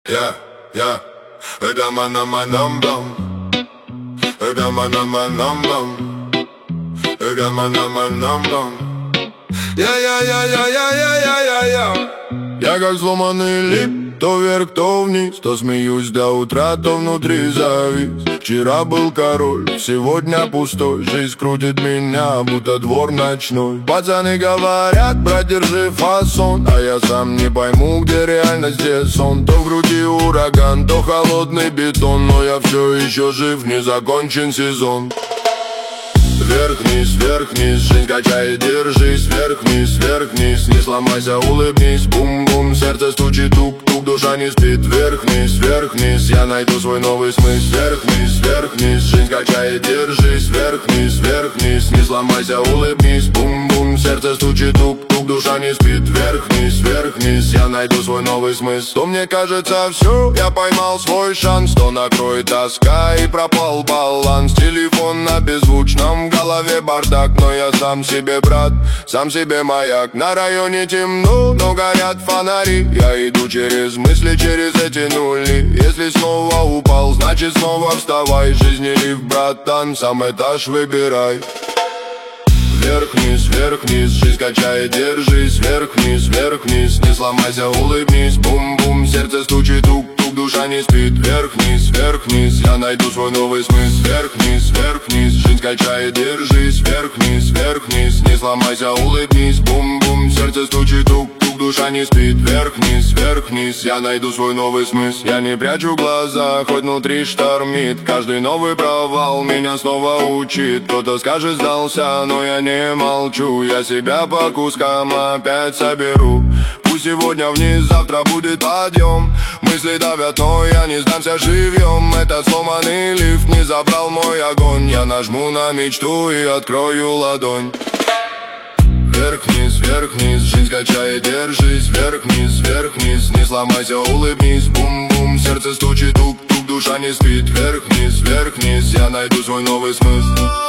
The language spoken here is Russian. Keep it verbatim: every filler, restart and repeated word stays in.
Я, я, это манаманамбам, это манаманамбам, это манаманамбам. Я, я, я, я, я, я, я, я, я. Я как сломанный лип, то вверх, то вниз, то смеюсь до утра, то внутри завис. Вчера был король, сегодня пустой. Жизнь крутит меня, будто двор ночной. Пацаны говорят, брат, держи фасон, а я сам не пойму, где реальность, где сон. То в груди ураган, то холодный бетон, но я все еще жив, не закончен сезон. Вверх-вниз, вверх-вниз, жизнь качает, держись. Вверх-вниз, вверх-вниз, не сломайся, улыбнись. Бум-бум, сердце стучит, тук-тук, душа не спит. Вверх-вниз, вверх-вниз, я найду свой новый смысл. Вверх-вниз, вверх-вниз, жизнь качает, держись. Вверх-вниз, вверх-вниз, не сломайся, улыбнись. Бум-бум, сердце стучит, тук-тук, душа не спит. Вверх-вниз, вверх-вниз, я найду свой новый смысл. То мне кажется все, я поймал свой шанс, то накроет тоска и пропал баланс. Телефон на беззвучном, в голове бардак, но я сам себе брат, сам себе маяк. На районе темно, но горят фонари. Я иду через мысли, через эти нули. Если снова упал, значит снова вставай. Жизни лифт, братан, сам этаж выбирай. Вверх-вниз, вверх-вниз, жизнь качает, держись. Вверх-вниз, вверх-вниз, не сломайся, улыбнись. Бум-бум, сердце стучит, тук-тук, душа не спит. Вверх-вниз, вверх-вниз, я найду свой новый смысл. Вверх-вниз, вверх-вниз, жизнь качает, держись. Вверх-вниз, вверх-вниз, не сломайся, улыбнись. Бум-бум, сердце стучит, тук-тук, душа не спит. Вверх-вниз, вверх-вниз, я найду свой новый смысл. Я не прячу глаза, хоть внутри штормит. Каждый новый провал меня снова учит. Кто-то скажет, сдался, но я не молчу. Я себя по кускам опять соберу. Пусть сегодня вниз, завтра будет подъем. Мысли давят, но я не сдамся живьем. Этот сломанный лифт не забрал мой огонь. Я нажму на мечту и открою ладонь. Вверх-вниз, вверх-вниз, жизнь качает, держись. Вверх-вниз, вверх-вниз, не сломайся, улыбнись. Бум-бум, сердце стучит, тук-тук, душа не спит. Вверх-вниз, вверх-вниз, я найду свой новый смысл.